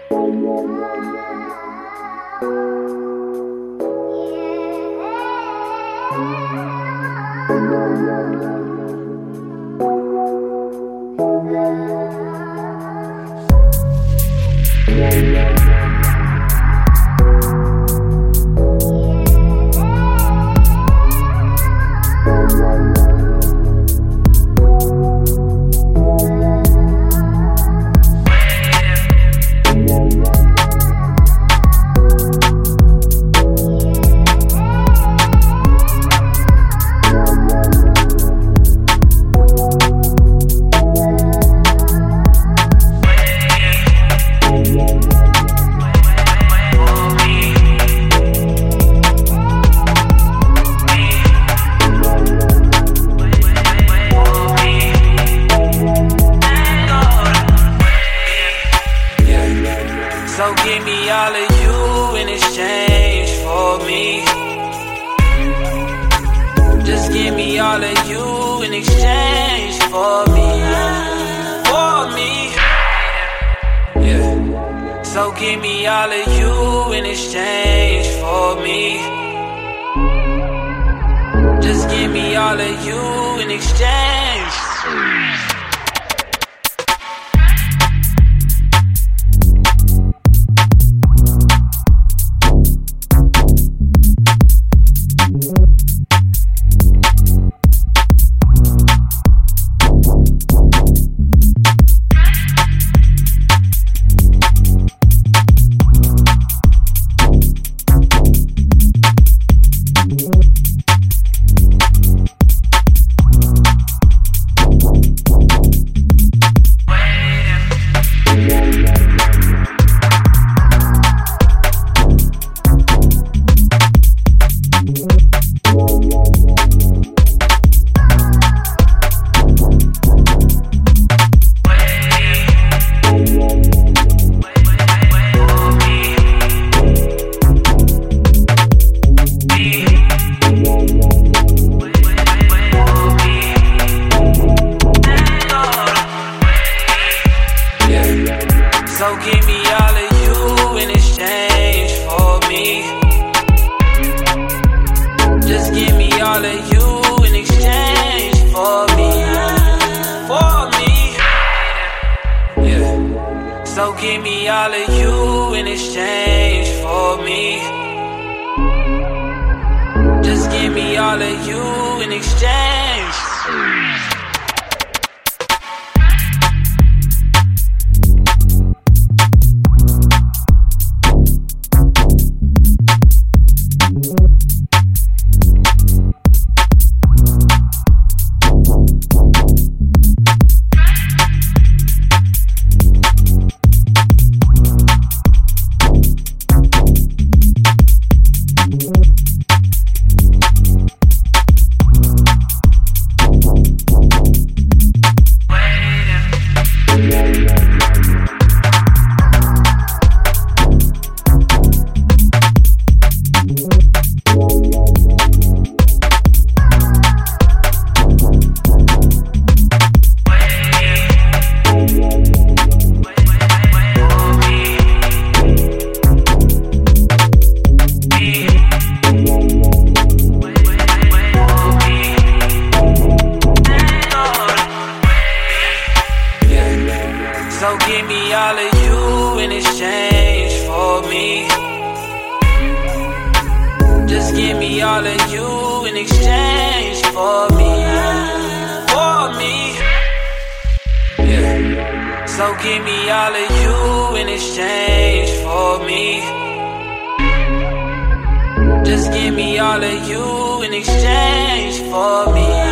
So give me all of you in exchange for me. Just give me all of you in exchange for me. For me. Yeah. So give me all of you in exchange for me. Just give me all of you in exchange. So give me all of you in exchange for me. Just give me all of you in exchange for me. For me. Yeah. So give me all of you in exchange for me. Just give me all of you in exchange. So give me all of you in exchange for me. Just give me all of you in exchange for me. For me. Yeah. So give me all of you in exchange for me. Just give me all of you in exchange for me.